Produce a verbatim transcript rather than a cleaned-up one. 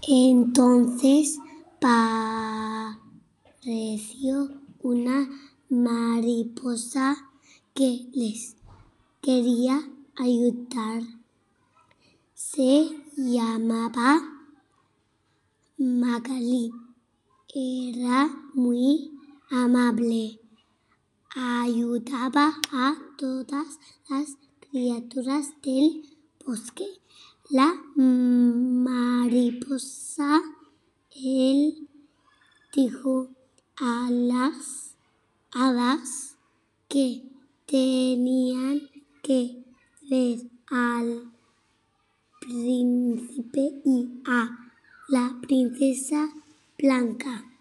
Entonces pareció una mariposa que les quería ayudar. Se llamaba Magali. Era muy amable. Ayudaba a todas las criaturas del bosque. La mariposa, él dijo a las hadas que tenían que ver al príncipe y a la princesa Blanca.